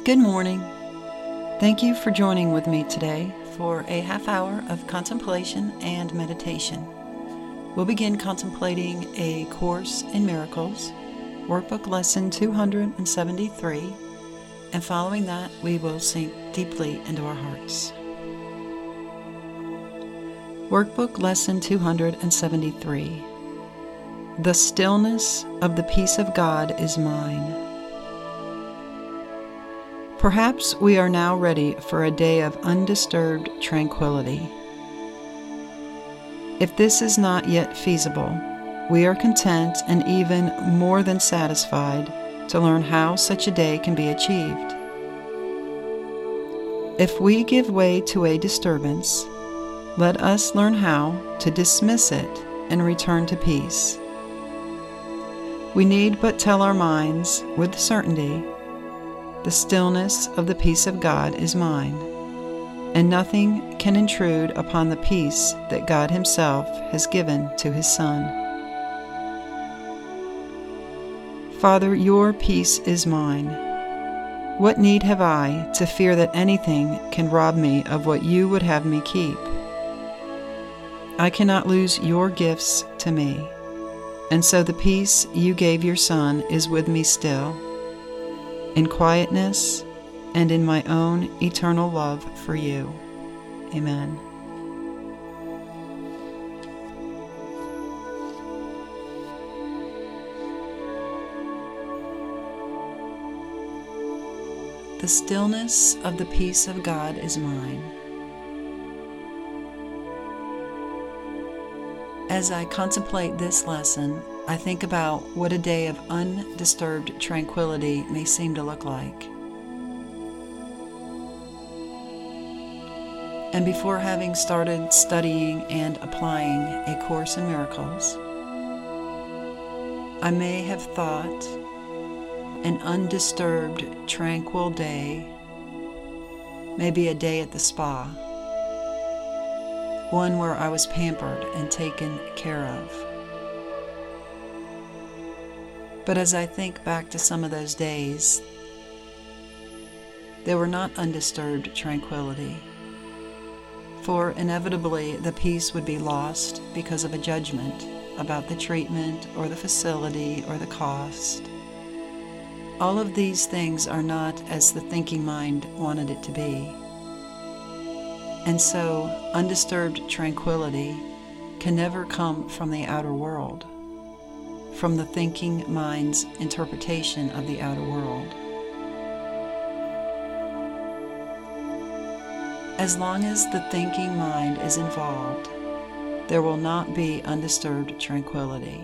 Good morning. Thank you for joining with me today for a half hour of contemplation and meditation. We'll begin contemplating A Course in Miracles, Workbook Lesson 273, and following that we will sink deeply into our hearts. Workbook Lesson 273. The stillness of the peace of God is mine. Perhaps we are now ready for a day of undisturbed tranquility. If this is not yet feasible, we are content and even more than satisfied to learn how such a day can be achieved. If we give way to a disturbance, let us learn how to dismiss it and return to peace. We need but tell our minds with certainty, the stillness of the peace of God is mine, and nothing can intrude upon the peace that God Himself has given to His Son. Father, your peace is mine. What need have I to fear that anything can rob me of what you would have me keep? I cannot lose your gifts to me, and so the peace you gave your Son is with me still, in quietness and in my own eternal love for you. Amen. The stillness of the peace of God is mine. As I contemplate this lesson, I think about what a day of undisturbed tranquility may seem to look like. And before having started studying and applying A Course in Miracles, I may have thought an undisturbed, tranquil day may be a day at the spa, one where I was pampered and taken care of. But as I think back to some of those days, they were not undisturbed tranquility, for inevitably the peace would be lost because of a judgment about the treatment or the facility or the cost. All of these things are not as the thinking mind wanted it to be. And so undisturbed tranquility can never come from the outer world, from the thinking mind's interpretation of the outer world. As long as the thinking mind is involved, there will not be undisturbed tranquility.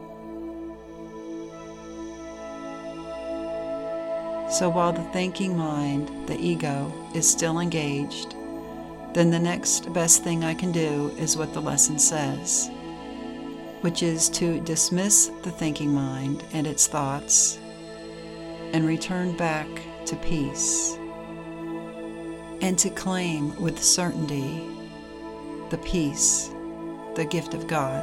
So while the thinking mind, the ego, is still engaged, then the next best thing I can do is what the lesson says, which is to dismiss the thinking mind and its thoughts and return back to peace, and to claim with certainty the peace, the gift of God.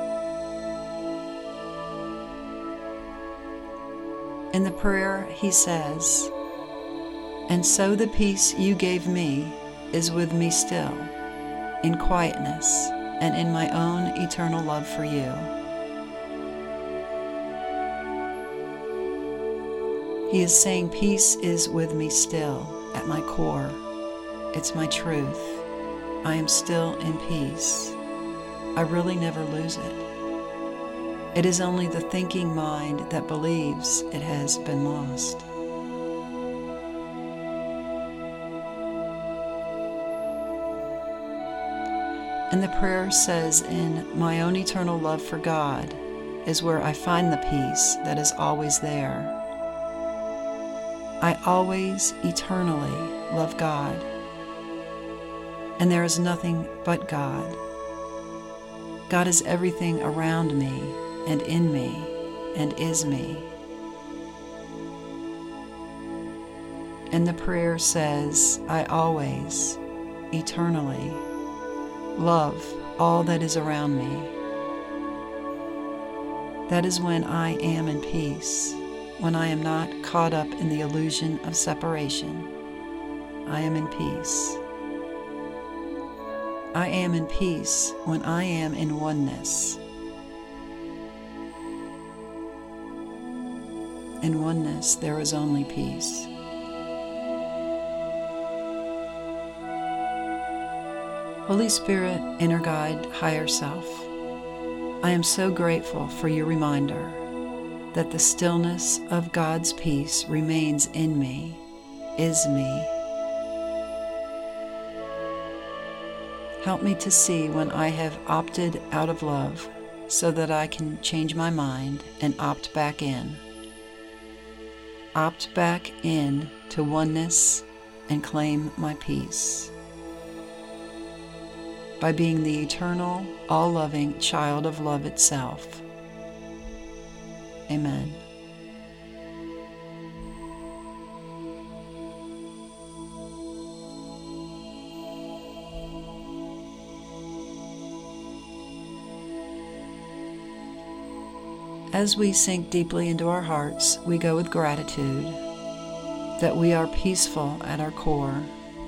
In the prayer he says, "And so the peace you gave me is with me still, in quietness and in my own eternal love for you." He is saying peace is with me still, at my core. It's my truth. I am still in peace. I really never lose it. It is only the thinking mind that believes it has been lost. And the prayer says, "In my own eternal love for God is where I find the peace that is always there. I always eternally love God, and there is nothing but God. God is everything around me and in me and is me." And the prayer says, "I always, eternally, love all that is around me." That is when I am in peace. when I am not caught up in the illusion of separation. I am in peace. I am in peace when I am in oneness. In oneness, there is only peace. Holy Spirit, inner guide, higher self, I am so grateful for your reminder that the stillness of God's peace remains in me, is me. Help me to see when I have opted out of love so that I can change my mind and opt back in. Opt back in to oneness and claim my peace. By being the eternal, all-loving child of love itself. Amen. As we sink deeply into our hearts, we go with gratitude that we are peaceful at our core.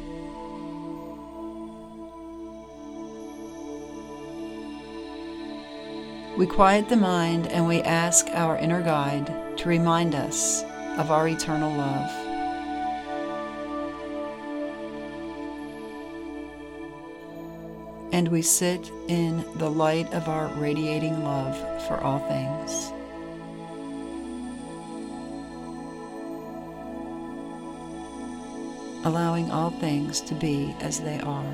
We quiet the mind and we ask our inner guide to remind us of our eternal love. And we sit in the light of our radiating love for all things. Allowing all things to be as they are.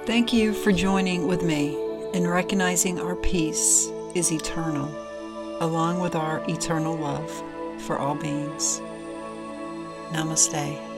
Thank you for joining with me in recognizing our peace is eternal, along with our eternal love for all beings. Namaste.